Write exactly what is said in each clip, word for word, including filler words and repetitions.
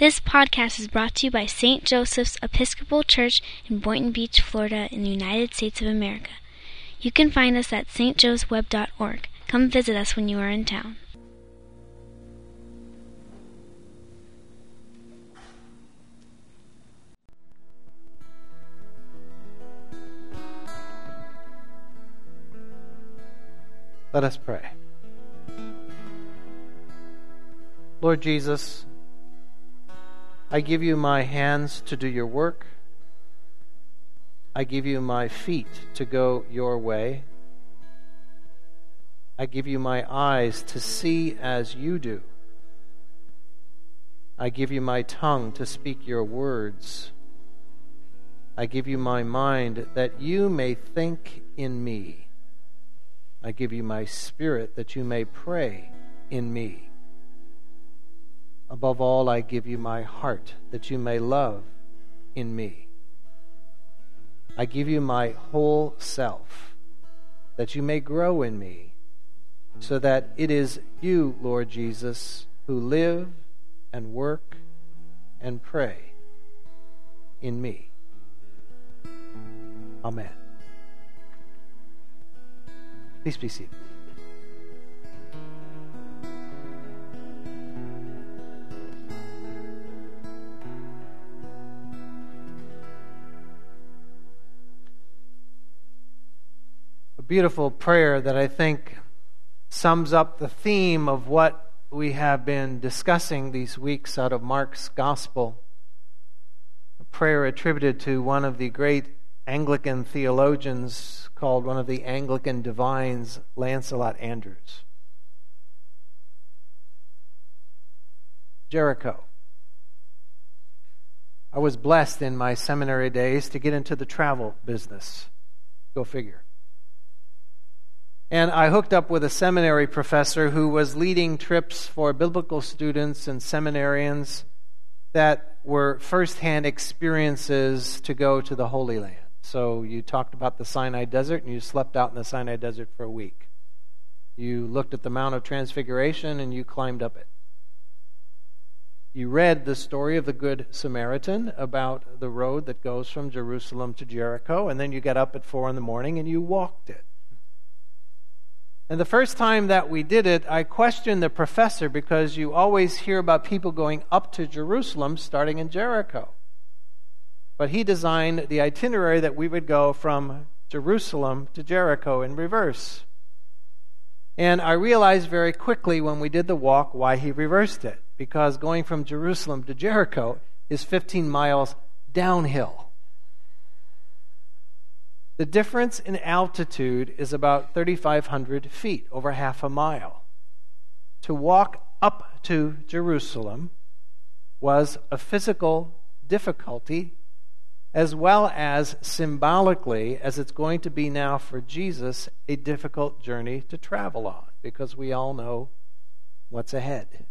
This podcast is brought to you by Saint Joseph's Episcopal Church in Boynton Beach, Florida, in the United States of America. You can find us at s t joes web dot org. Come visit us when you are in town. Let us pray. Lord Jesus, I give you my hands to do your work. I give you my feet to go your way. I give you my eyes to see as you do. I give you my tongue to speak your words. I give you my mind that you may think in me. I give you my spirit that you may pray in me. Above all, I give you my heart that you may love in me. I give you my whole self that you may grow in me, so that it is you, Lord Jesus, who live and work and pray in me. Amen. Please be seated. A beautiful prayer that I think sums up the theme of what we have been discussing these weeks out of Mark's Gospel. A prayer attributed to one of the great Anglican theologians, called one of the Anglican divines, Lancelot Andrewes. Jericho. I was blessed in my seminary days to get into the travel business. Go figure. And I hooked up with a seminary professor who was leading trips for biblical students and seminarians that were firsthand experiences to go to the Holy Land. So you talked about the Sinai Desert, and you slept out in the Sinai Desert for a week. You looked at the Mount of Transfiguration, and you climbed up it. You read the story of the Good Samaritan about the road that goes from Jerusalem to Jericho, and then you got up at four in the morning and you walked it. And the first time that we did it, I questioned the professor, because you always hear about people going up to Jerusalem starting in Jericho. But he designed the itinerary that we would go from Jerusalem to Jericho in reverse. And I realized very quickly when we did the walk why he reversed it. Because going from Jerusalem to Jericho is fifteen miles downhill. The difference in altitude is about thirty-five hundred feet, over half a mile. To walk up to Jerusalem was a physical difficulty, as well as symbolically, as it's going to be now for Jesus, a difficult journey to travel on, because we all know what's ahead.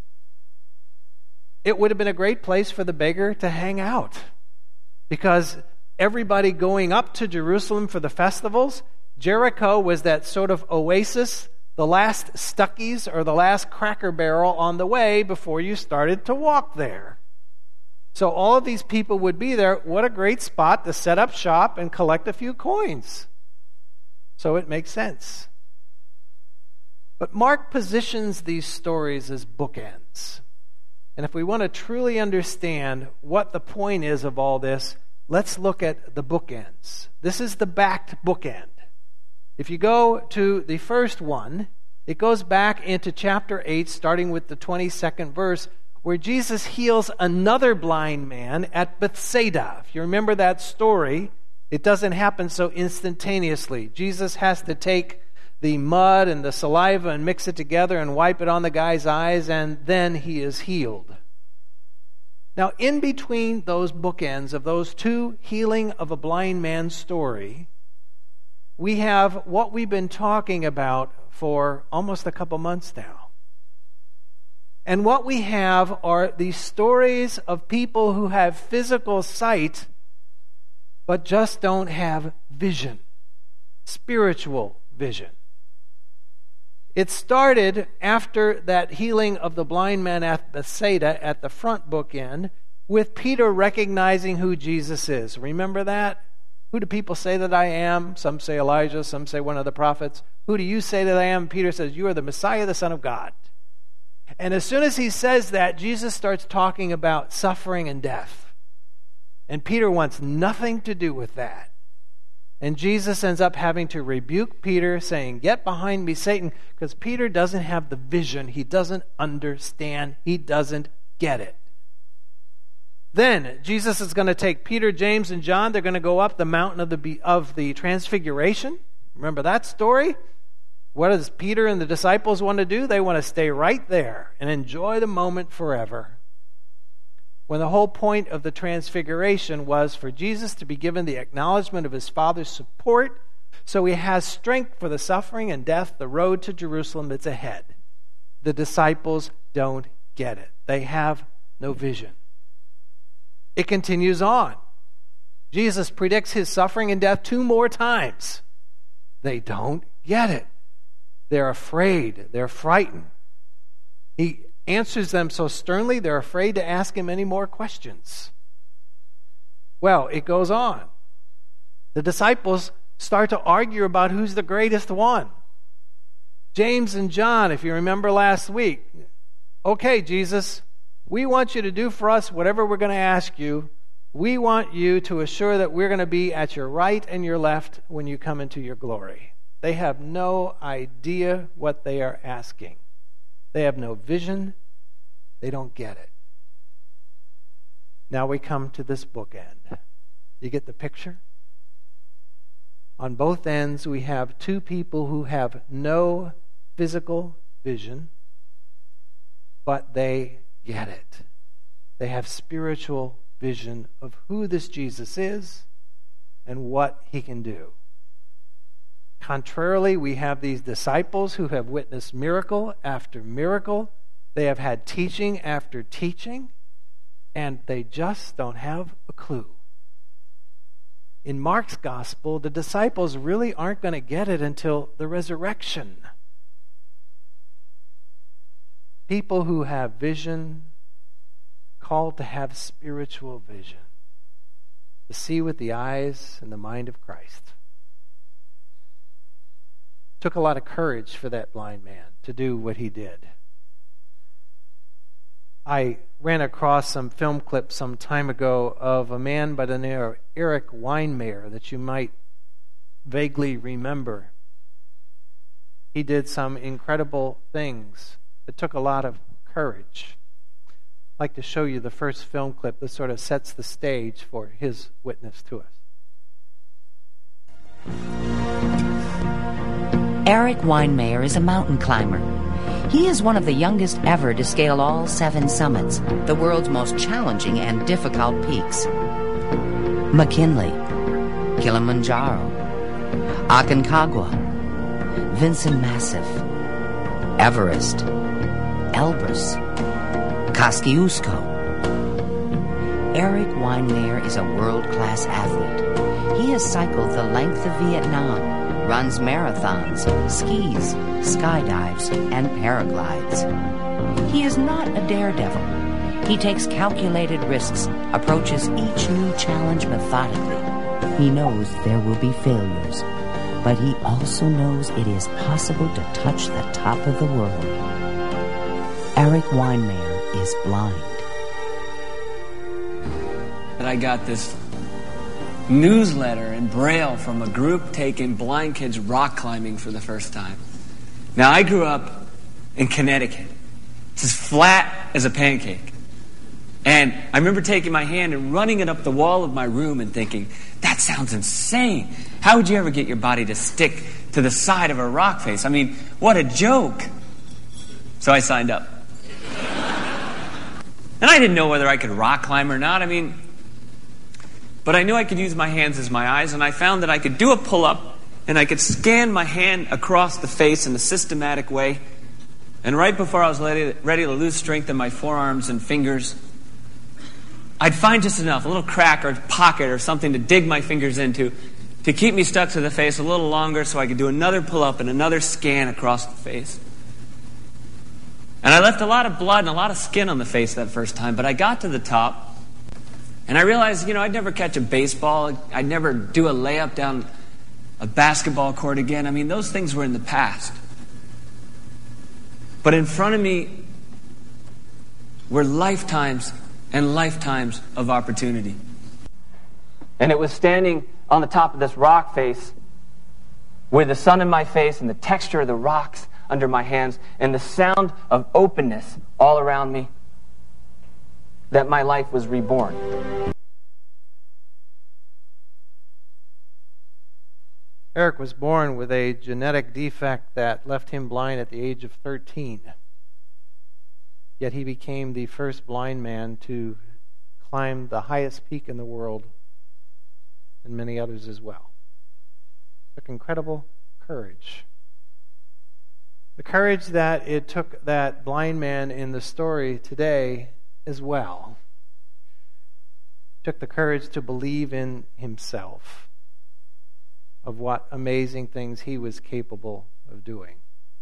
It would have been a great place for the beggar to hang out, because everybody going up to Jerusalem for the festivals, Jericho was that sort of oasis, the last Stuckey's or the last Cracker Barrel on the way before you started to walk there. So all of these people would be there. What a great spot to set up shop and collect a few coins. So it makes sense. But Mark positions these stories as bookends. And if we want to truly understand what the point is of all this, let's look at the bookends. This is the backed bookend. If you go to the first one, it goes back into chapter eight, starting with the twenty-second verse, where Jesus heals another blind man at Bethsaida. If you remember that story, it doesn't happen so instantaneously. Jesus has to take the mud and the saliva and mix it together and wipe it on the guy's eyes, and then he is healed. Now, in between those bookends of those two healing of a blind man story, we have what we've been talking about for almost a couple months now. And what we have are these stories of people who have physical sight, but just don't have vision, spiritual vision. It started after that healing of the blind man at Bethsaida at the front bookend with Peter recognizing who Jesus is. Remember that? Who do people say that I am? Some say Elijah, some say one of the prophets. Who do you say that I am? Peter says, you are the Messiah, the Son of God. And as soon as he says that, Jesus starts talking about suffering and death. And Peter wants nothing to do with that. And Jesus ends up having to rebuke Peter, saying, get behind me, Satan, because Peter doesn't have the vision. He doesn't understand. He doesn't get it. Then Jesus is going to take Peter, James, and John. They're going to go up the mountain of the of the Transfiguration. Remember that story? What does Peter and the disciples want to do? They want to stay right there and enjoy the moment forever. When the whole point of the Transfiguration was for Jesus to be given the acknowledgement of his Father's support, so he has strength for the suffering and death, the road to Jerusalem that's ahead. The disciples don't get it. They have no vision. It continues on. Jesus predicts his suffering and death two more times. They don't get it. They're afraid. They're frightened. He answers them so sternly, they're afraid to ask him any more questions. Well, it goes on. The disciples start to argue about who's the greatest one. James and John, if you remember last week, okay, Jesus, we want you to do for us whatever we're going to ask you. We want you to assure that we're going to be at your right and your left when you come into your glory. They have no idea what they are asking. They have no vision. They don't get it. Now we come to this bookend. You get the picture? On both ends, we have two people who have no physical vision, but they get it. They have spiritual vision of who this Jesus is and what he can do. Contrarily, we have these disciples who have witnessed miracle after miracle. They have had teaching after teaching, and they just don't have a clue. In Mark's gospel, the disciples really aren't going to get it until the resurrection. People who have vision, called to have spiritual vision, to see with the eyes and the mind of Christ. Took a lot of courage for that blind man to do what he did. I ran across some film clips some time ago of a man by the name of Eric Weinmayer that you might vaguely remember. He did some incredible things. It took a lot of courage. I'd like to show you the first film clip that sort of sets the stage for his witness to us. Eric Weinmayer is a mountain climber. He is one of the youngest ever to scale all seven summits, the world's most challenging and difficult peaks. McKinley, Kilimanjaro, Aconcagua, Vinson Massif, Everest, Elbrus, Kosciuszko. Eric Weinmayer is a world-class athlete. He has cycled the length of Vietnam, runs marathons, skis, skydives, and paraglides. He is not a daredevil. He takes calculated risks, approaches each new challenge methodically. He knows there will be failures, but he also knows it is possible to touch the top of the world. Eric Weinmayer is blind. And I got this newsletter in Braille from a group taking blind kids rock climbing for the first time. Now, I grew up in Connecticut. It's as flat as a pancake. And I remember taking my hand and running it up the wall of my room and thinking, that sounds insane. How would you ever get your body to stick to the side of a rock face? I mean, what a joke. So I signed up. And I didn't know whether I could rock climb or not. I mean, but I knew I could use my hands as my eyes, and I found that I could do a pull-up, and I could scan my hand across the face in a systematic way. And right before I was ready, ready to lose strength in my forearms and fingers, I'd find just enough, a little crack or pocket or something to dig my fingers into, to keep me stuck to the face a little longer so I could do another pull-up and another scan across the face. And I left a lot of blood and a lot of skin on the face that first time, but I got to the top, and I realized, you know, I'd never catch a baseball. I'd never do a layup down a basketball court again. I mean, those things were in the past. But in front of me were lifetimes and lifetimes of opportunity. And it was standing on the top of this rock face with the sun in my face and the texture of the rocks under my hands and the sound of openness all around me, that my life was reborn. Eric was born with a genetic defect that left him blind at the age of thirteen. Yet he became the first blind man to climb the highest peak in the world, and many others as well. It took incredible courage. The courage that it took that blind man in the story today as well. It took the courage to believe in himself, of what amazing things he was capable of doing.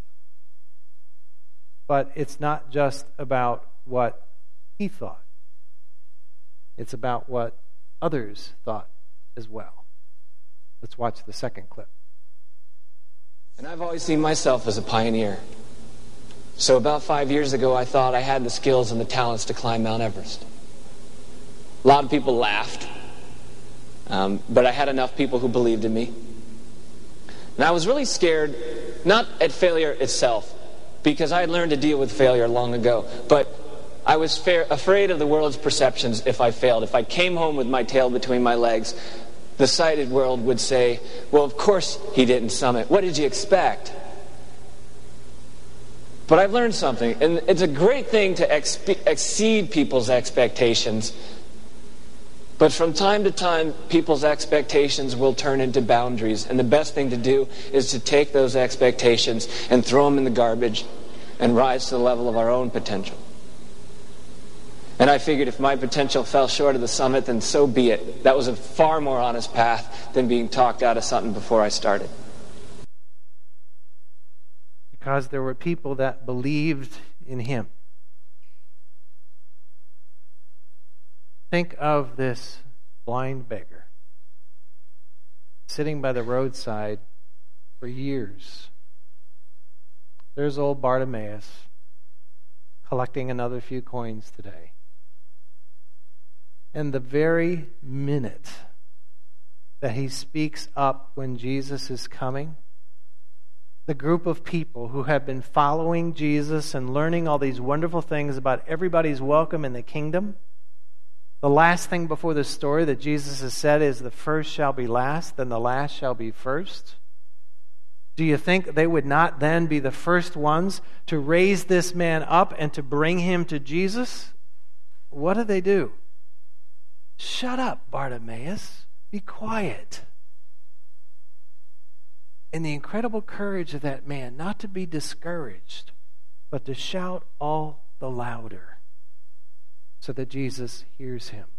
But it's not just about what he thought. It's about what others thought as well. Let's watch the second clip. And I've always seen myself as a pioneer. So about five years ago, I thought I had the skills and the talents to climb Mount Everest. A lot of people laughed, um, but I had enough people who believed in me. And I was really scared, not at failure itself, because I had learned to deal with failure long ago, but I was fa- afraid of the world's perceptions if I failed. If I came home with my tail between my legs, the sighted world would say, well, of course he didn't summit. What did you expect? But I've learned something, and it's a great thing to ex- exceed people's expectations. But from time to time, people's expectations will turn into boundaries. And the best thing to do is to take those expectations and throw them in the garbage and rise to the level of our own potential. And I figured if my potential fell short of the summit, then so be it. That was a far more honest path than being talked out of something before I started. Because there were people that believed in him. Think of this blind beggar sitting by the roadside for years. There's old Bartimaeus collecting another few coins today. And the very minute that he speaks up when Jesus is coming, the group of people who have been following Jesus and learning all these wonderful things about everybody's welcome in the kingdom, the last thing before the story that Jesus has said is the first shall be last, then the last shall be first. Do you think they would not then be the first ones to raise this man up and to bring him to Jesus? What do they do? Shut up, Bartimaeus. Be quiet. And the incredible courage of that man, not to be discouraged, but to shout all the louder so that Jesus hears him.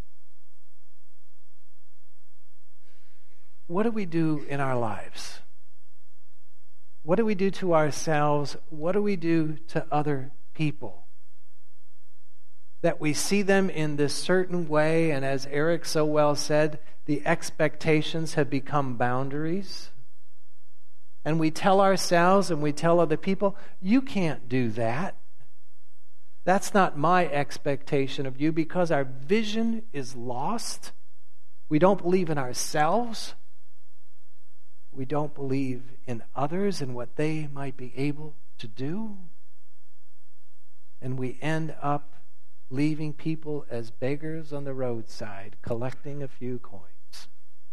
What do we do in our lives? What do we do to ourselves? What do we do to other people? That we see them in this certain way, and as Eric so well said, the expectations have become boundaries. And we tell ourselves and we tell other people, you can't do that. That's not my expectation of you, because our vision is lost. We don't believe in ourselves. We don't believe in others and what they might be able to do. And we end up leaving people as beggars on the roadside, collecting a few coins.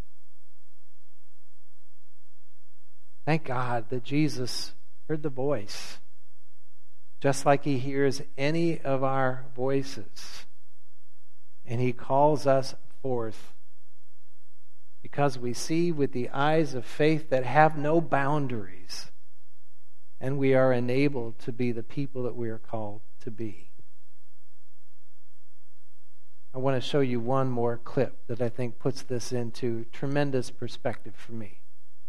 Thank God that Jesus heard the voice, just like he hears any of our voices. And he calls us forth because we see with the eyes of faith that have no boundaries, and we are enabled to be the people that we are called to be. I I want to show you one more clip that I think puts this into tremendous perspective for me.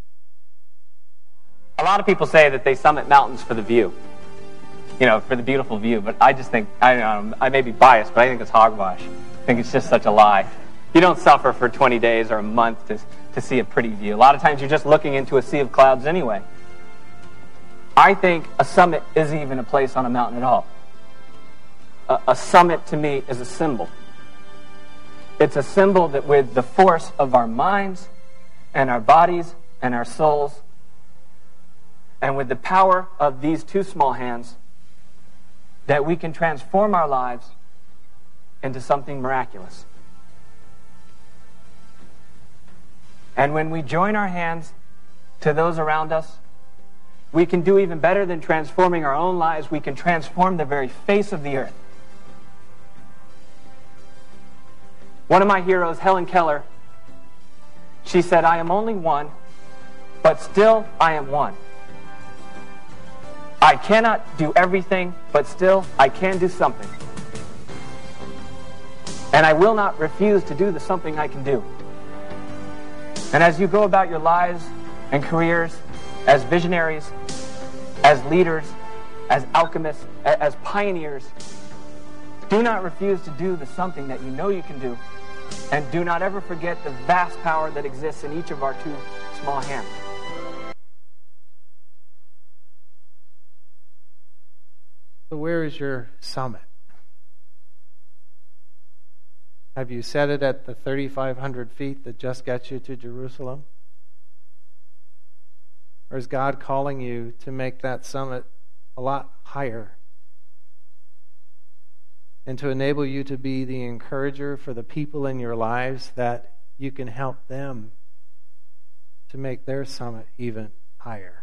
A lot of people say that they summit mountains for the view, you know, for the beautiful view, but I just think, I don't know, I may be biased, but I think it's hogwash. I think it's just such a lie. You don't suffer for twenty days or a month to, to see a pretty view. A lot of times you're just looking into a sea of clouds anyway. I think a summit isn't even a place on a mountain at all. A, a summit to me is a symbol. It's a symbol that with the force of our minds and our bodies and our souls, and with the power of these two small hands, that we can transform our lives into something miraculous. And when we join our hands to those around us, we can do even better than transforming our own lives. We can transform the very face of the earth. One of my heroes, Helen Keller, she said, "I am only one, but still I am one. I cannot do everything, but still I can do something. And I will not refuse to do the something I can do." And as you go about your lives and careers as visionaries, as leaders, as alchemists, as pioneers, do not refuse to do the something that you know you can do. And do not ever forget the vast power that exists in each of our two small hands. So where is your summit? Have you set it at the thirty-five hundred feet that just gets you to Jerusalem? Or is God calling you to make that summit a lot higher and to enable you to be the encourager for the people in your lives, that you can help them to make their summit even higher?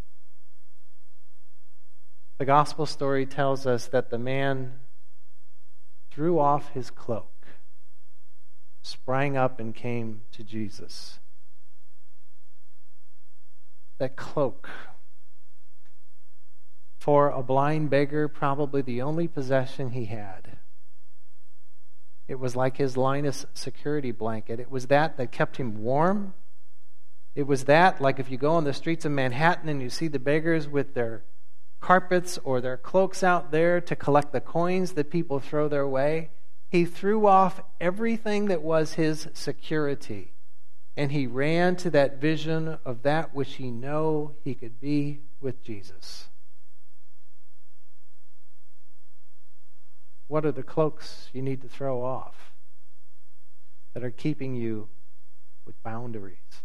The gospel story tells us that the man threw off his cloak, sprang up, and came to Jesus. That cloak, for a blind beggar, probably the only possession he had. It was like his Linus security blanket. It was that that kept him warm. It was that, like if you go on the streets of Manhattan and you see the beggars with their carpets or their cloaks out there to collect the coins that people throw their way, he threw off everything that was his security, and he ran to that vision of that which he knew he could be with Jesus. What are the cloaks you need to throw off that are keeping you with boundaries?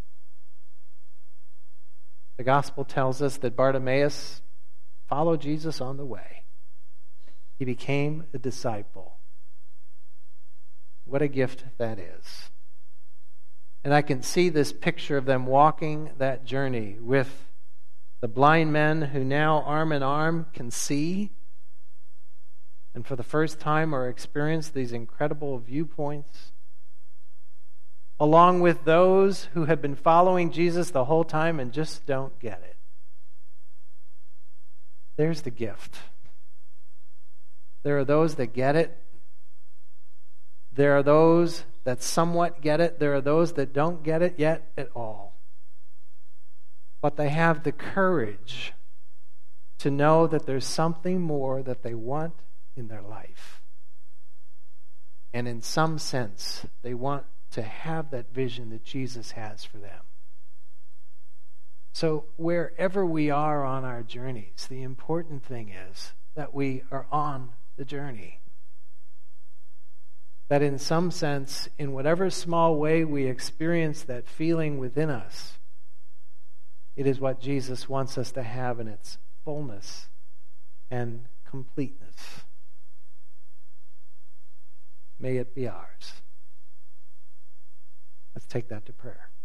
The gospel tells us that Bartimaeus followed Jesus on the way. He became a disciple. What a gift that is. And I can see this picture of them walking that journey with the blind men who now, arm in arm, can see, and for the first time are experiencing these incredible viewpoints, along with those who have been following Jesus the whole time and just don't get it. There's the gift. There are those that get it. There are those that somewhat get it. There are those that don't get it yet at all. But they have the courage to know that there's something more that they want in their life. And in some sense, they want to have that vision that Jesus has for them. So wherever we are on our journeys, the important thing is that we are on the journey. That in some sense, in whatever small way we experience that feeling within us, it is what Jesus wants us to have in its fullness and completeness. May it be ours. Let's take that to prayer.